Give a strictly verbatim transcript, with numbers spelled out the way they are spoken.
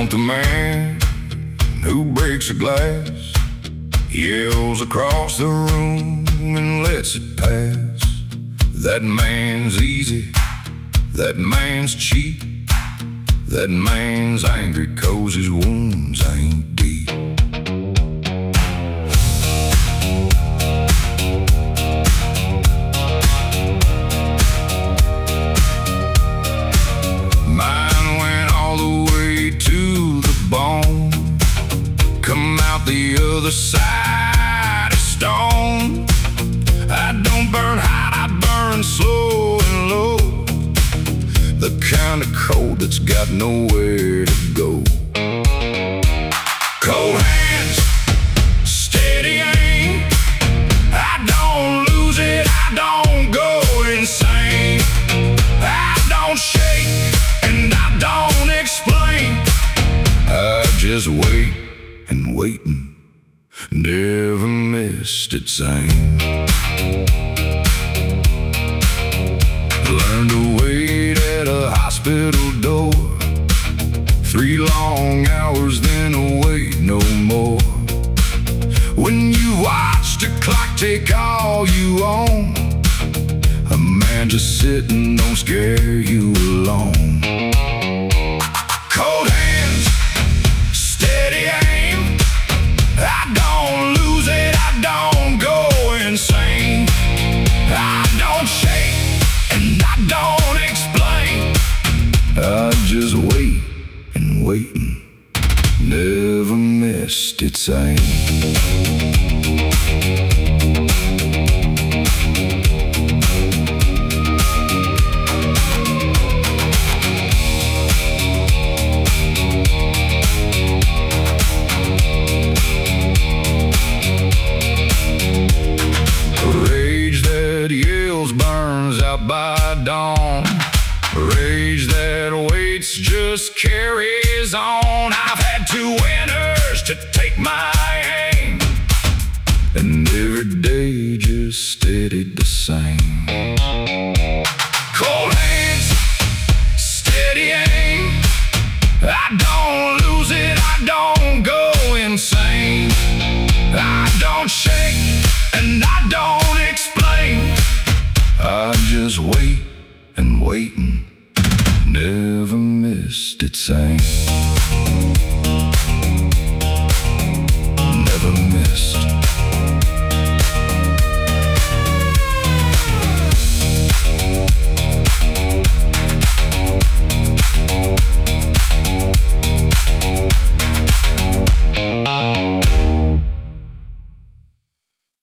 want the man who breaks a glass, yells across the room and lets it pass. That man's easy, that man's cheap, that man's angry 'cause his wounds ain't deep. Mine went all the way to the bone, come out the other side of stone. I don't burn hot, I burn slow and low, the kind of cold that's got nowhere to go. Cold hands, steady aim, I don't lose it, I don't go insane. I don't shake and I don't explain, I just wait and waitin', never missed its aim. Learned to wait at a hospital door, three long hours, then wait no more. When you watch the clock take all you own, a man just sitting don't scare you alone. Cold hands, steady aim, I don't lose it, I don't go insane. I don't shake and I don't explain, I just wait and waitin', never missed its aim. Rage that yells burns out by dawn, rage that waits just carries on. I've had two winners to take my aim, and every day just steadied the same. Cold hands, steady aim, I don't lose it, I don't go insane. I don't shake and I don't explain, I just wait and waitin', never missed its aim.